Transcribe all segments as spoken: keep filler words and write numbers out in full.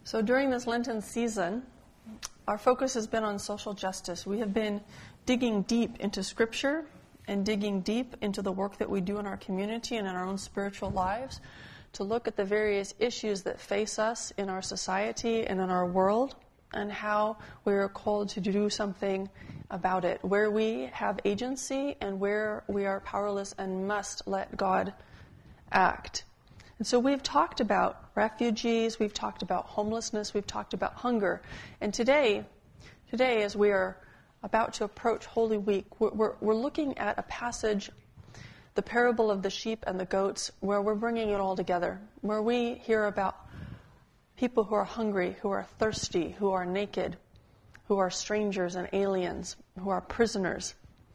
So during this Lenten season, our focus has been on social justice. We have been digging deep into Scripture and digging deep into the work that we do in our community and in our own spiritual lives to look at the various issues that face us in our society and in our world and how we are called to do something about it, where we have agency and where we are powerless and must let God act. And so we've talked about refugees, we've talked about homelessness, we've talked about hunger. And today, today as we are about to approach Holy Week, we're, we're, we're looking at a passage, the parable of the sheep and the goats, where we're bringing it all together, where we hear about people who are hungry, who are thirsty, who are naked, who are strangers and aliens, who are prisoners.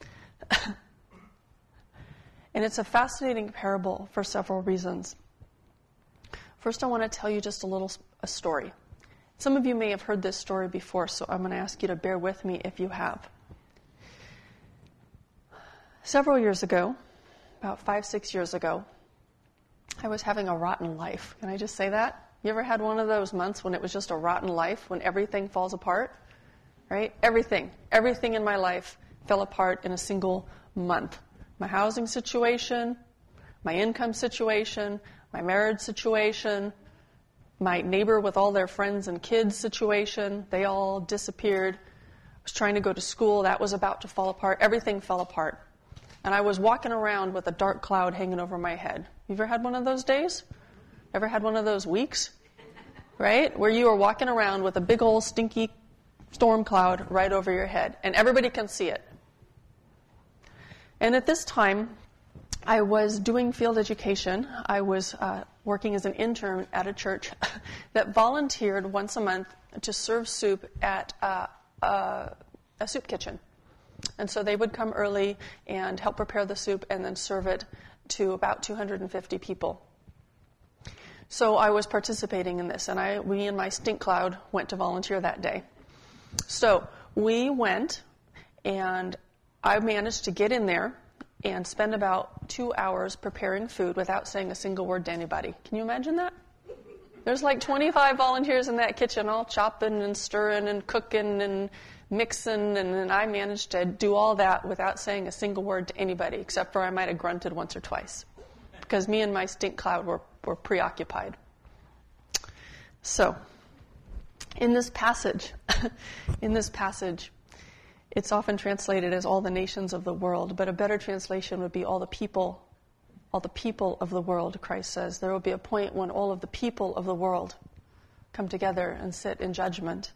And it's a fascinating parable for several reasons. First, I want to tell you just a little a story. Some of you may have heard this story before, so I'm going to ask you to bear with me if you have. Several years ago, about five, six years ago, I was having a rotten life. Can I just say that? You ever had one of those months when it was just a rotten life, when everything falls apart? Right? Everything. Everything in my life fell apart in a single month. My housing situation, my income situation, my marriage situation, my neighbor with all their friends and kids situation, they all disappeared. I was trying to go to school. That was about to fall apart. Everything fell apart. And I was walking around with a dark cloud hanging over my head. You ever had one of those days? Ever had one of those weeks? Right? Where you are walking around with a big old stinky storm cloud right over your head. And everybody can see it. And at this time, I was doing field education. I was uh, working as an intern at a church that volunteered once a month to serve soup at uh, uh, a soup kitchen. And so they would come early and help prepare the soup and then serve it to about two hundred fifty people. So I was participating in this, and I, we and my stink cloud went to volunteer that day. So we went, and I managed to get in there and spend about two hours preparing food without saying a single word to anybody. Can you imagine that? There's like twenty-five volunteers in that kitchen, all chopping and stirring and cooking and mixing, and then I managed to do all that without saying a single word to anybody, except for I might have grunted once or twice, because me and my stink cloud were, were preoccupied. So, in this passage, in this passage, it's often translated as all the nations of the world, but a better translation would be all the people, all the people of the world, Christ says. There will be a point when all of the people of the world come together and sit in judgment.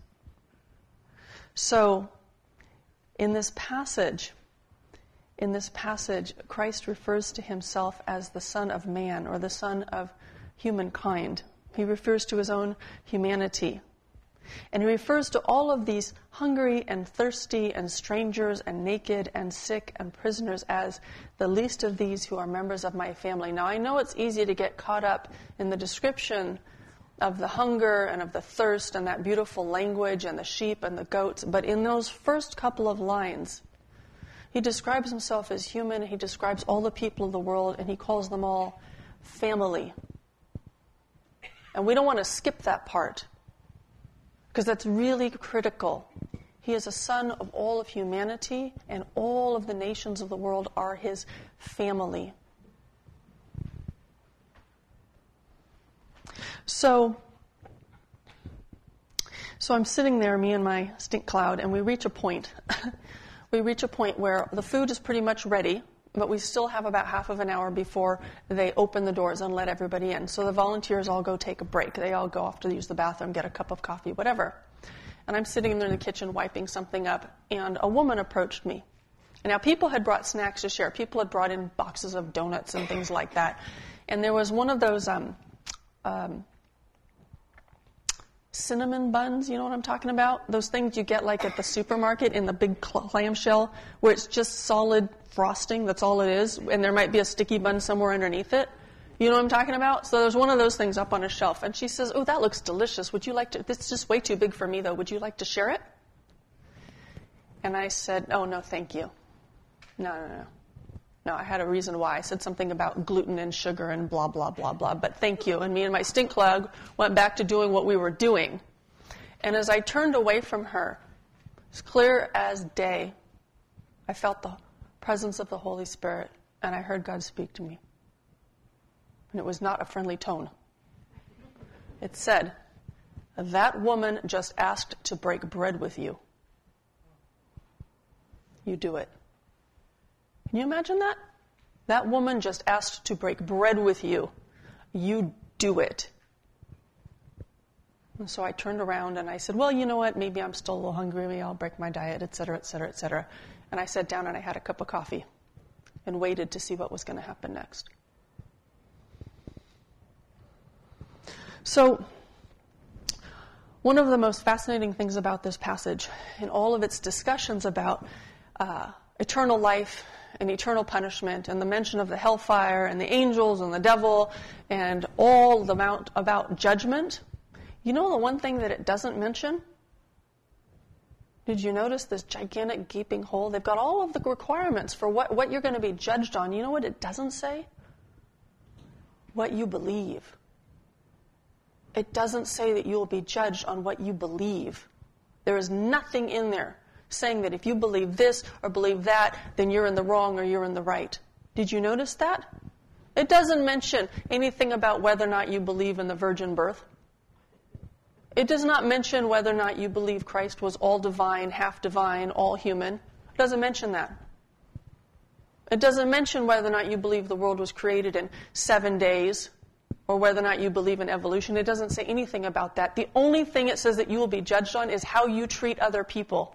So, in this passage, in this passage, Christ refers to himself as the Son of Man, or the Son of humankind. He refers to his own humanity. And he refers to all of these hungry and thirsty and strangers and naked and sick and prisoners as the least of these who are members of my family. Now, I know it's easy to get caught up in the description of the hunger and of the thirst and that beautiful language and the sheep and the goats, but in those first couple of lines, he describes himself as human, he describes all the people of the world, and he calls them all family. And we don't want to skip that part, because that's really critical. He is a son of all of humanity, and all of the nations of the world are his family. So, so I'm sitting there, me and my stink cloud, and we reach a point. we reach a point where the food is pretty much ready, but we still have about half of an hour before they open the doors and let everybody in. So the volunteers all go take a break. They all go off to use the bathroom, get a cup of coffee, whatever. And I'm sitting there in the kitchen wiping something up, and a woman approached me. And now people had brought snacks to share. People had brought in boxes of donuts and things like that. And there was one of those um, um, cinnamon buns, you know what I'm talking about? Those things you get like at the supermarket in the big clamshell, where it's just solid frosting, that's all it is, and there might be a sticky bun somewhere underneath it. You know what I'm talking about? So there's one of those things up on a shelf, and she says, "Oh, that looks delicious. Would you like to, this is just way too big for me though, would you like to share it?" And I said, "Oh, no, thank you. No, no, no. No, I had a reason why. I said something about gluten and sugar and blah, blah, blah, blah, but thank you." And me and my stink cloud went back to doing what we were doing. And as I turned away from her, as clear as day, I felt the presence of the Holy Spirit, and I heard God speak to me. And it was not a friendly tone. It said, "That woman just asked to break bread with you. You do it." Can you imagine that? That woman just asked to break bread with you. You do it. And so I turned around and I said, well, you know what? Maybe I'm still a little hungry. Maybe I'll break my diet, et cetera, et cetera, et cetera. And I sat down and I had a cup of coffee and waited to see what was going to happen next. So one of the most fascinating things about this passage, in all of its discussions about uh, eternal life and eternal punishment and the mention of the hellfire and the angels and the devil and all the amount about judgment, you know the one thing that it doesn't mention? Did you notice this gigantic gaping hole? They've got all of the requirements for what, what you're going to be judged on. You know what it doesn't say? What you believe. It doesn't say that you will be judged on what you believe. There is nothing in there saying that if you believe this or believe that, then you're in the wrong or you're in the right. Did you notice that? It doesn't mention anything about whether or not you believe in the virgin birth. It does not mention whether or not you believe Christ was all divine, half divine, all human. It doesn't mention that. It doesn't mention whether or not you believe the world was created in seven days or whether or not you believe in evolution. It doesn't say anything about that. The only thing it says that you will be judged on is how you treat other people,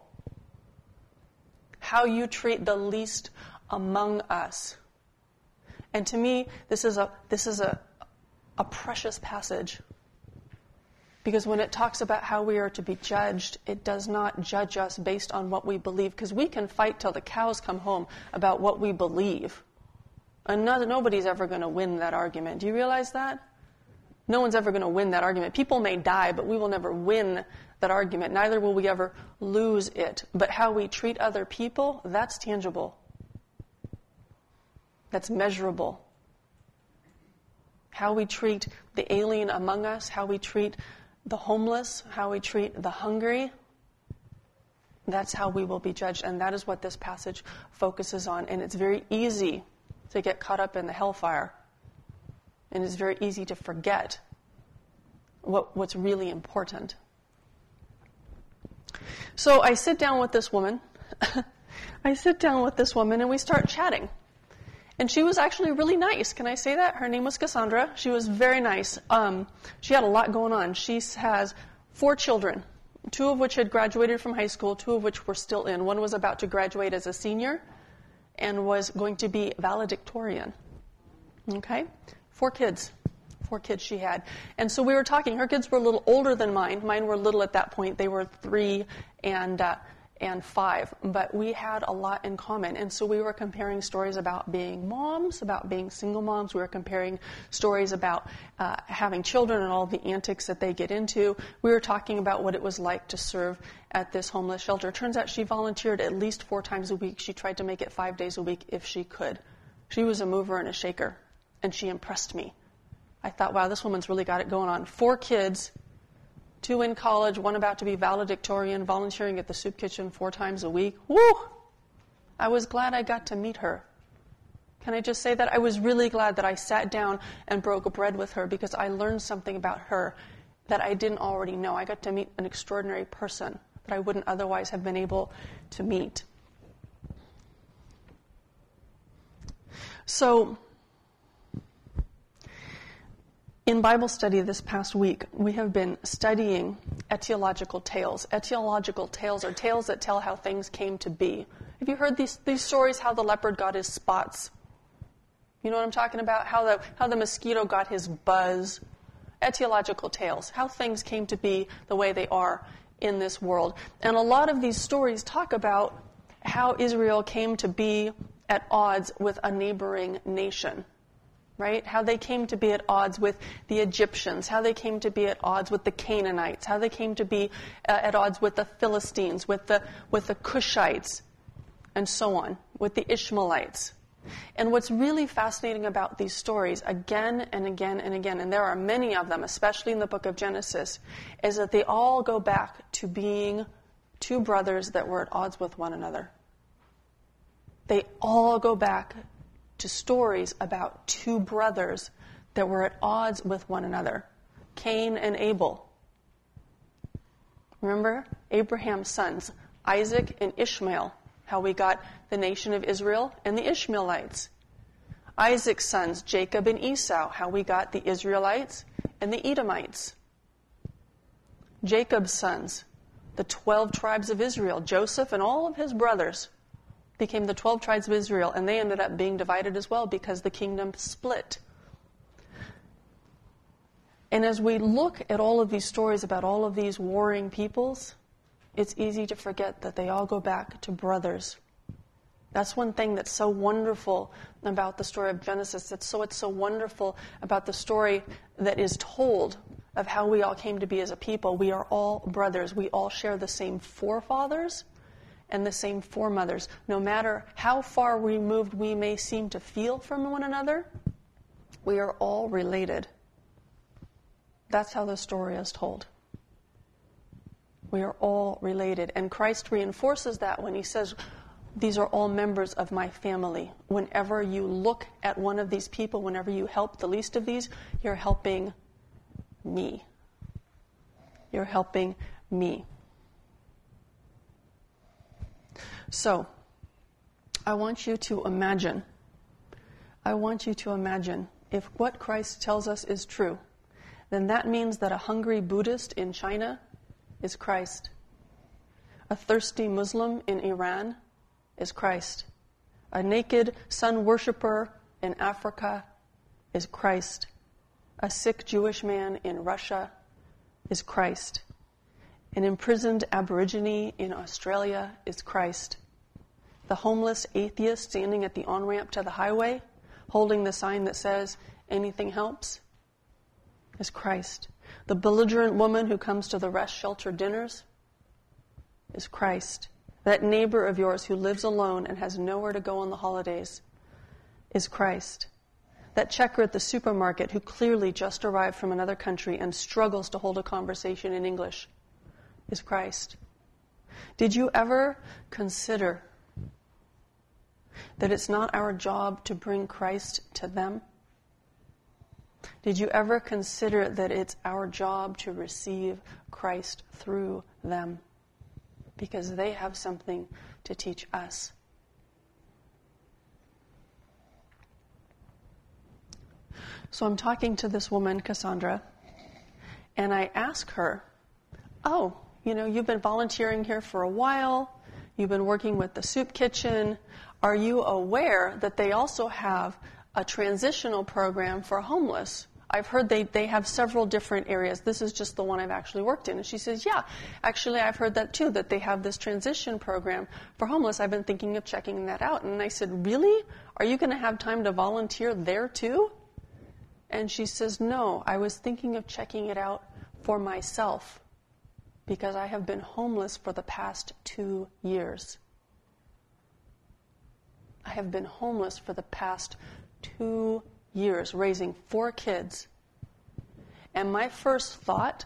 how you treat the least among us. And to me, this is a this is a, a precious passage. Because when it talks about how we are to be judged, it does not judge us based on what we believe. Because we can fight till the cows come home about what we believe. And no, nobody's ever going to win that argument. Do you realize that? No one's ever going to win that argument. People may die, but we will never win that argument. Neither will we ever lose it. But how we treat other people, that's tangible. That's measurable. How we treat the alien among us, how we treat the homeless, how we treat the hungry, that's how we will be judged. And that is what this passage focuses on. And it's very easy to get caught up in the hellfire. And it's very easy to forget what, what's really important. So I sit down with this woman. I sit down with this woman and we start chatting. And she was actually really nice. Can I say that? Her name was Cassandra. She was very nice. Um, she had a lot going on. She has four children, two of which had graduated from high school, two of which were still in. One was about to graduate as a senior and was going to be valedictorian. Okay? Four kids. Four kids she had. And so we were talking. Her kids were a little older than mine. Mine were little at that point. They were three and uh, and five. But we had a lot in common. And so we were comparing stories about being moms, about being single moms. We were comparing stories about uh, having children and all the antics that they get into. We were talking about what it was like to serve at this homeless shelter. It turns out she volunteered at least four times a week. She tried to make it five days a week if she could. She was a mover and a shaker. And she impressed me. I thought, wow, this woman's really got it going on. Four kids, two in college, one about to be valedictorian, volunteering at the soup kitchen four times a week. Woo! I was glad I got to meet her. Can I just say that? I was really glad that I sat down and broke bread with her because I learned something about her that I didn't already know. I got to meet an extraordinary person that I wouldn't otherwise have been able to meet. So, in Bible study this past week, we have been studying etiological tales. Etiological tales are tales that tell how things came to be. Have you heard these, these stories, how the leopard got his spots? You know what I'm talking about? How the, how the mosquito got his buzz. Etiological tales, how things came to be the way they are in this world. And a lot of these stories talk about how Israel came to be at odds with a neighboring nation. Right? How they came to be at odds with the Egyptians, how they came to be at odds with the Canaanites, how they came to be uh, at odds with the Philistines, with the with the Cushites, and so on, with the Ishmaelites. And what's really fascinating about these stories, again and again and again, and there are many of them, especially in the book of Genesis, is that they all go back to being two brothers that were at odds with one another. They all go back to stories about two brothers that were at odds with one another. Cain and Abel. Remember? Abraham's sons, Isaac and Ishmael. How we got the nation of Israel and the Ishmaelites. Isaac's sons, Jacob and Esau. How we got the Israelites and the Edomites. Jacob's sons, the twelve tribes of Israel. Joseph and all of his brothers became the twelve tribes of Israel, and they ended up being divided as well because the kingdom split. And as we look at all of these stories about all of these warring peoples, it's easy to forget that they all go back to brothers. That's one thing that's so wonderful about the story of Genesis. That's so it's so wonderful about the story that is told of how we all came to be as a people. We are all brothers. We all share the same forefathers and the same foremothers. No matter how far removed we may seem to feel from one another, we are all related. That's how the story is told. We are all related. And Christ reinforces that when he says, these are all members of my family. Whenever you look at one of these people, whenever you help the least of these, you're helping me. You're helping me. So, I want you to imagine, I want you to imagine if what Christ tells us is true, then that means that a hungry Buddhist in China is Christ. A thirsty Muslim in Iran is Christ. A naked sun worshiper in Africa is Christ. A sick Jewish man in Russia is Christ. An imprisoned Aborigine in Australia is Christ. The homeless atheist standing at the on-ramp to the highway, holding the sign that says, anything helps, is Christ. The belligerent woman who comes to the rest shelter dinners is Christ. That neighbor of yours who lives alone and has nowhere to go on the holidays is Christ. That checker at the supermarket who clearly just arrived from another country and struggles to hold a conversation in English is Christ. Did you ever consider that it's not our job to bring Christ to them? Did you ever consider that it's our job to receive Christ through them? Because they have something to teach us. So I'm talking to this woman, Cassandra, and I ask her, oh, you know, you've been volunteering here for a while. You've been working with the soup kitchen. Are you aware that they also have a transitional program for homeless? I've heard they, they have several different areas. This is just the one I've actually worked in. And she says, yeah, actually I've heard that too, that they have this transition program for homeless. I've been thinking of checking that out. And I said, really? Are you going to have time to volunteer there too? And she says, no, I was thinking of checking it out for myself because I have been homeless for the past two years. I have been homeless for the past two years, raising four kids. And my first thought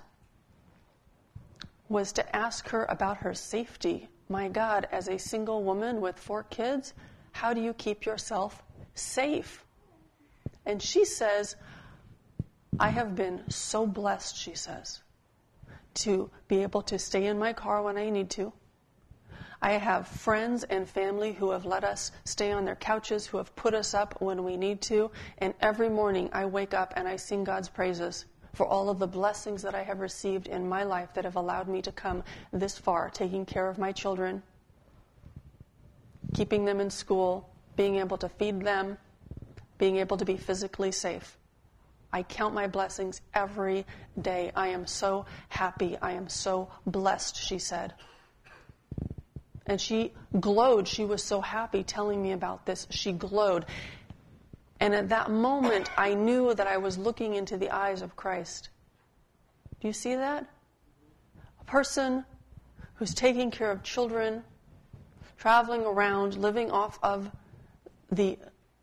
was to ask her about her safety. My God, as a single woman with four kids, how do you keep yourself safe? And she says, I have been so blessed, she says, to be able to stay in my car when I need to. I have friends and family who have let us stay on their couches, who have put us up when we need to. And every morning I wake up and I sing God's praises for all of the blessings that I have received in my life that have allowed me to come this far, taking care of my children, keeping them in school, being able to feed them, being able to be physically safe. I count my blessings every day. I am so happy. I am so blessed, she said. And she glowed. She was so happy telling me about this. She glowed. And at that moment, I knew that I was looking into the eyes of Christ. Do you see that? A person who's taking care of children, traveling around, living off of the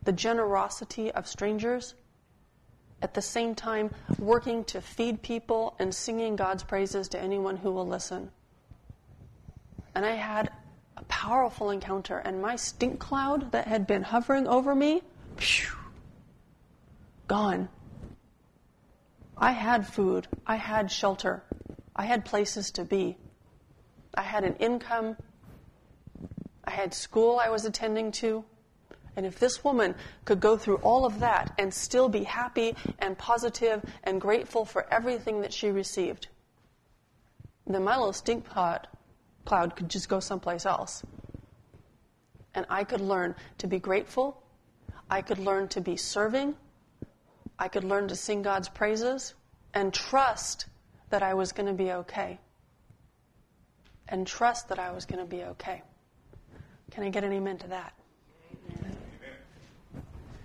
the generosity of strangers, at the same time working to feed people and singing God's praises to anyone who will listen. And I had a powerful encounter, and my stink cloud that had been hovering over me, phew, gone. I had food. I had shelter. I had places to be. I had an income. I had school I was attending to. And if this woman could go through all of that and still be happy and positive and grateful for everything that she received, then my little stink cloud, cloud could just go someplace else. And I could learn to be grateful. I could learn to be serving. I could learn to sing God's praises and trust that I was going to be okay. And trust that I was going to be okay. Can I get an amen to that?